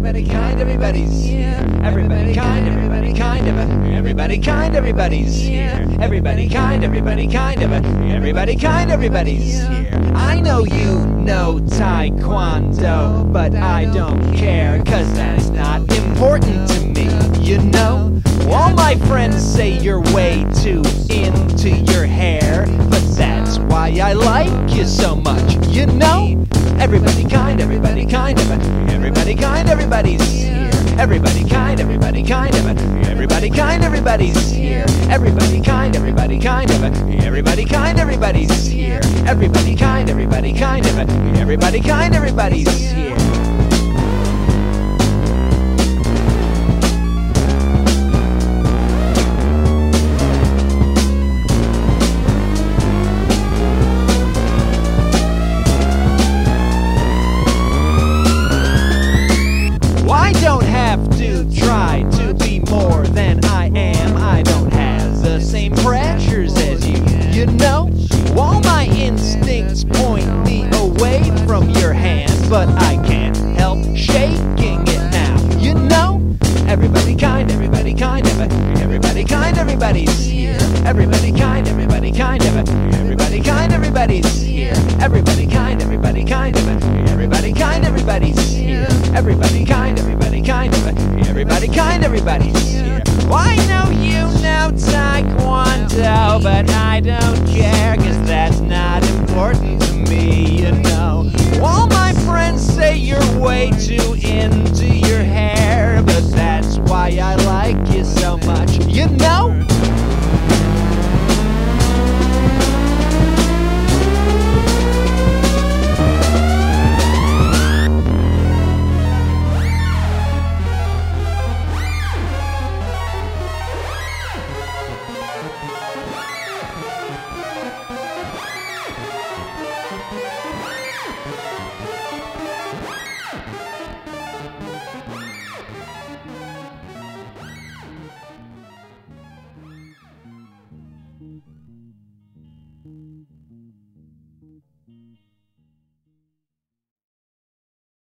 everybody kind, everybody's here. Everybody kind, everybody kind of everybody kind, everybody's here. Everybody kind, everybody kind of everybody kind, everybody's here. I know you know Taekwondo, but I don't care, 'cause that's not important to me, you know? All my friends say you're way too into your hair, but that's why I like you so much, you know? Everybody kind, everybody kind of everybody kind, everybody's here. Everybody kind, everybody kind of everybody kind, everybody's here. Everybody kind, everybody kind of everybody kind, everybody's here. Everybody kind, everybody kind of everybody kind, everybody's here. I don't have to try to be more than I am. I don't have the same pressures as you, you know? All my instincts point me away from your hand, but I can't help shaking it now, you know? Everybody kind, everybody kind of everybody kind, everybody's here. Everybody kind, everybody kind of everybody kind, everybody's here. Everybody kind, everybody kind of everybody kind, everybody's here. Everybody kind, everybody kind of everybody kind, everybody's here. Well, I know you know Taekwondo, but I don't care, 'cause that's not important to me, you know? All my friends say you're way too into your hair, but that's why I like you so much, you know?